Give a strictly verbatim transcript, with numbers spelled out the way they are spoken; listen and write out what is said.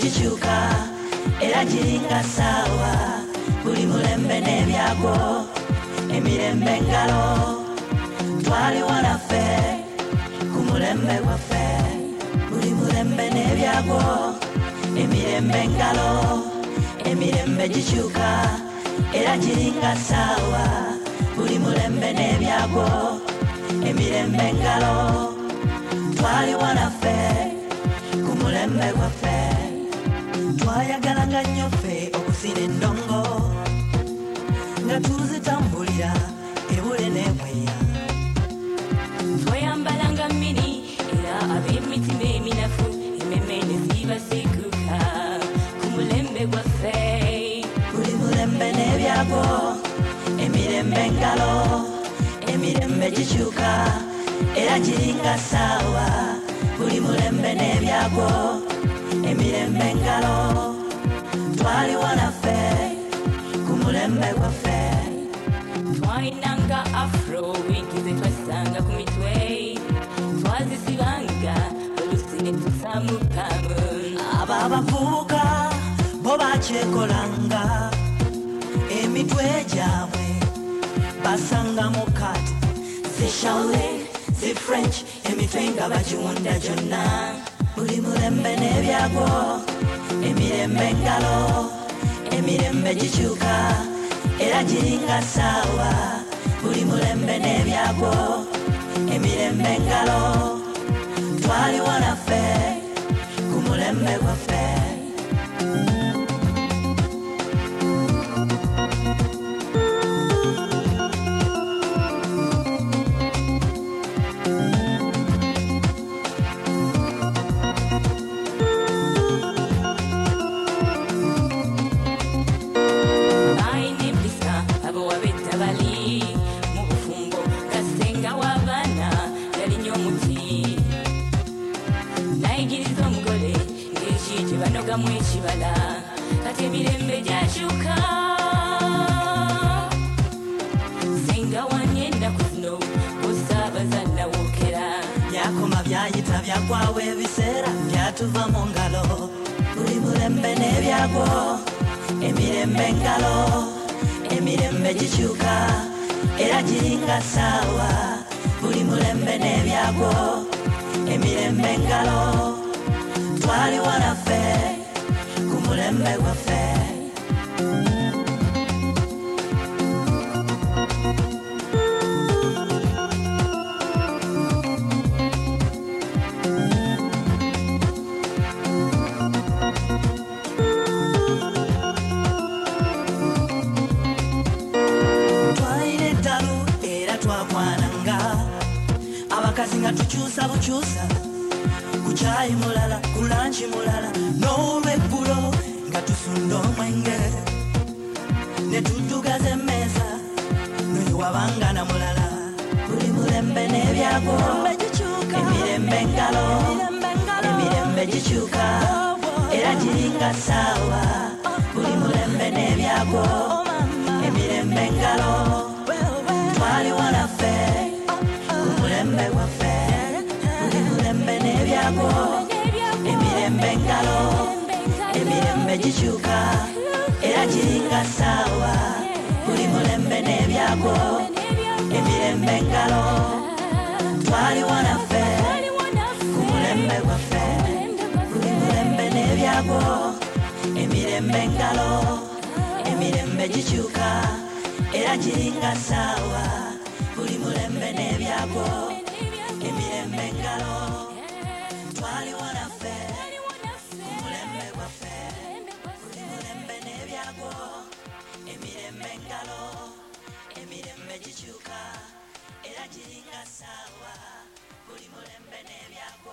gikyuka era giringa ssaawa buli mulembe n'ebyagwo emirembe engalo twali wanaffe ku mulembe gwaffe buli mulembe n'ebyagwo emirembe engalo emirembe gikyuka era giringa ssaawa buli mulembe n'ebyagwo emirembe engalo twali wanaffe ku mulembe gwaffe twayagalanga nnyo ffe okusira endongo nga tuzitambulira ebule n'ebweya twayambalanga mini era ab'emitima eminafu emmeme ne zibasikuka ku mulembe gwaffe buli mulembe n'ebyagwo emirembe engalo emirembe gikyuka era giringa ssaawa buli mulembe n'ebyagwo emirembe engalo twali wanaffe ku mulembe gwaffe twalinanga afro wigi ze twasanga ku mitwe twazisibanga olusi ne tusamukamu abo abavubuka bo bakyekolanga emitwe gyabwe basangamu kati zishaule zi french emitwe nga bagiwunda gyonna buli mulembe n'ebyagwo emirembe engalo emirembe gikyuka era giringa ssaawa buli mulembe n'ebyagwo emirembe engalo twali wanaffe ku mulembe gwaffe banogamu ekibala kati emirembe gyakyuka singa wanye ennaku zino osaabaza nawokera byakoma byayita byagwawo ebiseera byatuva mu ngalo buli mulembe n'ebyagwo emirembe engalo emirembe gikyuka era giringa ssaawa buli mulembe n'ebyagwo emirembe engalo twali wanaffe ku mulembe gwaffe twalina eddalu era twakwananga abakazi nga tukyusa bukyusa kuchayi mulala kulanchi mulala n'olweggulo nga tusunda omwenge ne tuddugaza emmeza noyewabanga na mulala buli mulembe n'ebyagwo emirembe engalo emirembe gikyuka era giringa ssaawa buli mulembe n'ebyagwo emirembe engalo twali wanaffe ku mulembe gwaffe buli mulembe n'ebyagwo emirembe engalo emirembe gikyuka era giringa ssaawa buli mulembe n'ebyagwo emirembe engalo twali wanaffe ku mulembe gwaffe buli mulembe n'ebyagwo emirembe engalo emirembe gikyuka era giringa ssaawa buli mulembe n'ebyagwo